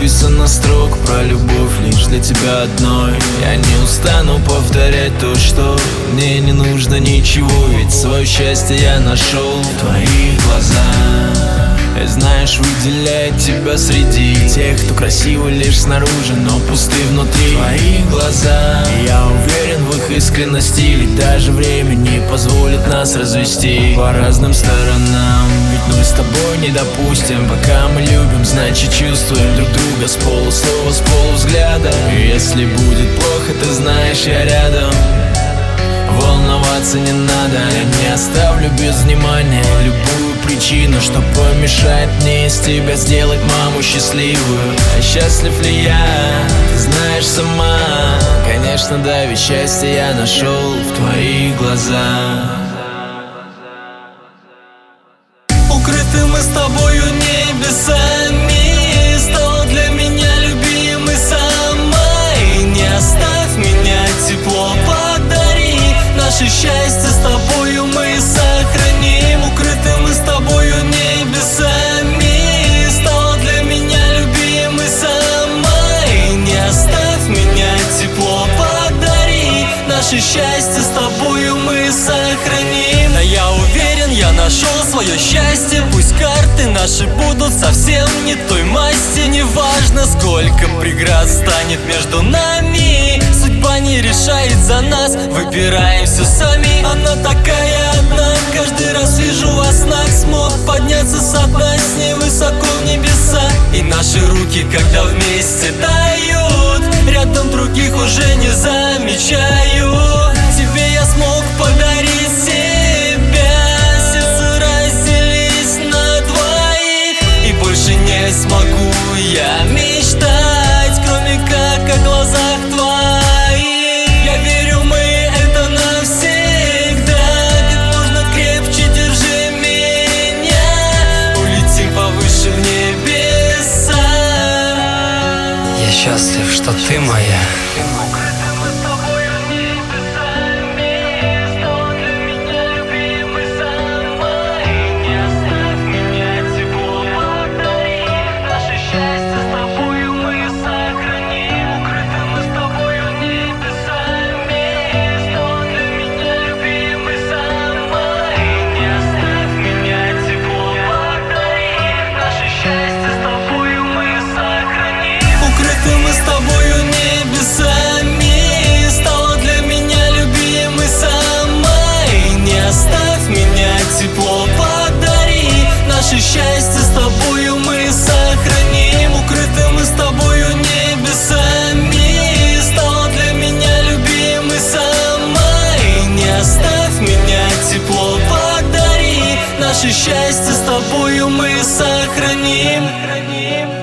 написано строк про любовь лишь для тебя одной. Я не устану повторять то, что мне не нужно ничего, ведь свое счастье я нашел в твоих глазах. И знаешь, выделяет тебя среди тех, кто красивый лишь снаружи, но пусты внутри. Твои глаза, я уверен в их искренности, ведь даже время не позволит нас развести по разным сторонам. Ведь мы с тобой не допустим, пока мы любим, значит чувствуем друг друга с полуслова, с полувзгляда. И если будет плохо, ты знаешь, я рядом. Волноваться не надо, я не оставлю без внимания любую причину, что помешает мне из тебя сделать маму счастливую. А счастлив ли я, ты знаешь сама. Конечно, да, ведь счастье я нашел в твоих глазах. Укрыты мы с тобою небесами, стала для меня любимой самой. Не оставь меня, тепло подари, наше счастье с тобою мы сохраним. Укрыты мы с тобою небесами, стала для меня любимой самой. Не оставь меня, тепло подари, наше счастье с тобою мы сохраним. Да я уверен, я нашел свое счастье. Пусть карты наши будут совсем не той масти. Неважно, сколько преград станет между нами, судьба не решает за нас, выбираем все сами. Она такая одна, каждый раз вижу во снах. Смог подняться со дна, с ней высоко в небеса. И наши руки, когда вместе тают, рядом других уже не замечаю. Тебе я смог подарить себя, сердце разделись на двоих. И больше не смогу я мечтать, кроме как о глазах твоих. Я верю, мы это навсегда, как можно крепче держи меня. Улетим повыше в небеса. Я счастлив, что ты моя. Тепло подари, наше счастье с тобою мы сохраним. Укрыты мы с тобою небесами, стала для меня любимой самой. Не оставь меня, тепло подари, наше счастье с тобою мы сохраним.